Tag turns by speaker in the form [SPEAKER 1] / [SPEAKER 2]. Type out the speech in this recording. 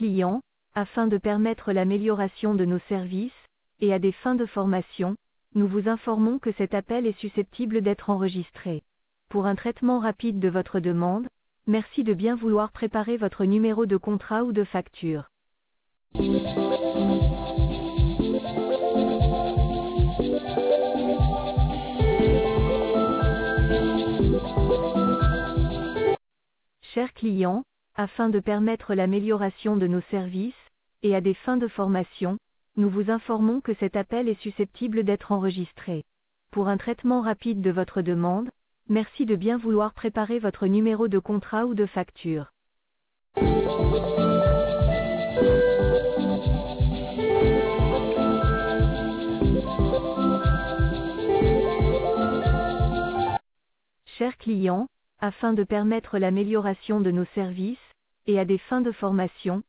[SPEAKER 1] clients, afin de permettre l'amélioration de nos services, et à des fins de formation, nous vous informons que cet appel est susceptible d'être enregistré. Pour un traitement rapide de votre demande, merci de bien vouloir préparer votre numéro de contrat ou de facture. Chers clients, afin de permettre l'amélioration de nos services, et à des fins de formation, nous vous informons que cet appel est susceptible d'être enregistré. Pour un traitement rapide de votre demande, merci de bien vouloir préparer votre numéro de contrat ou de facture. Chers clients, afin de permettre l'amélioration de nos services, et à des fins de formation,